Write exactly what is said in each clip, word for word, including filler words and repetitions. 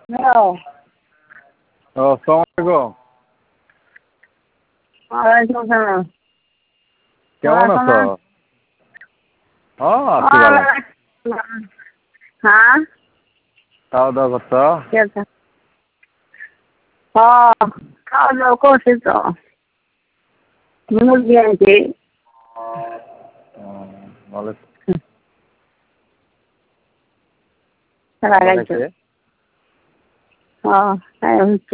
Hello. ও আসসালামু আলাইকুম। ওয়ালাইকুম সালাম। কেমন আছো? হ্যাঁ আছি ভালো। হ্যাঁ খাওয়া দাওয়া করছো? হ্যাঁ খাওয়া দাওয়া করছি তো, মুরগি আনছি। ভালো লাগাইছো? খাইছে? হ্যাঁ তাই হচ্ছে।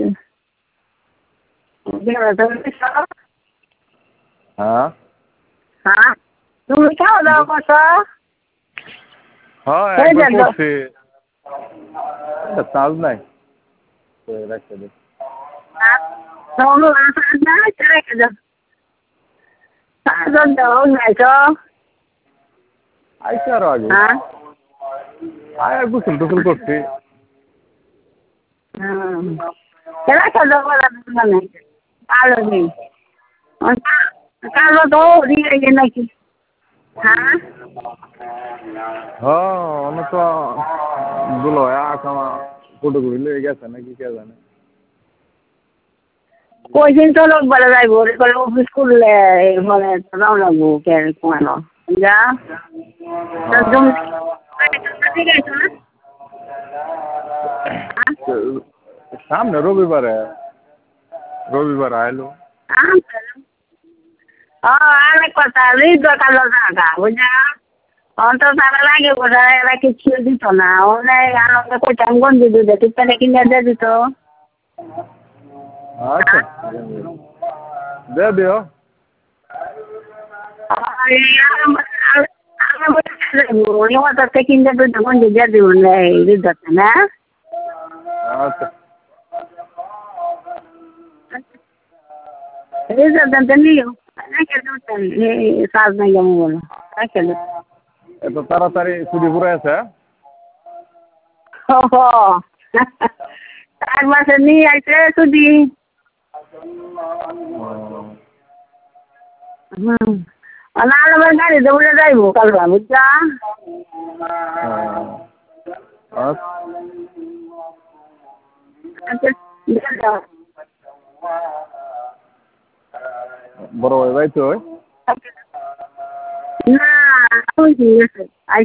হ্যাঁ হ্যাঁ তুমি খাওয়া দাওয়া করছো? হ্যাঁ এই একবার যে করছি। চার্জ নাই তো রাখতে দে। আইসি আরো আগে। হ্যাঁ আয় গোসল টোসল করছি। কালো নেই, কালো তো দিয়ে নাকি? হ্যাঁ হ্যাঁ অনেক তো গুলো আকামা ফটো গুলো গেছে নাকি কে জানে। কই দিন তো লোক বলে যাইব করে অফিস করলে বলে যাও লাগবো কে কোনো যা সামনে রবিবারে রবিবার আইলো। অনেক কথা কালো টাকা বুঝা অন্তর তারা লাগে বোঝা এরা কিছু দিত না অনেক আনন্দ করতাম গঞ্জি দুধে টিপটা কিনে দিয়ে দিত। আচ্ছা দে দিও। কিনতে দুধ গঞ্জি দিয়ে দিব দুধ না। আচ্ছা কাজ নাই যেমন বলো এত তাড়াতাড়ি ছুটি পুরো আছে? চার মাসে নিয়ে আইছে ছুটি। হুম নাহলে আমার গাড়িতে উঠে যাইব কালকা বুঝছা। বড় ভাই ভাই তো না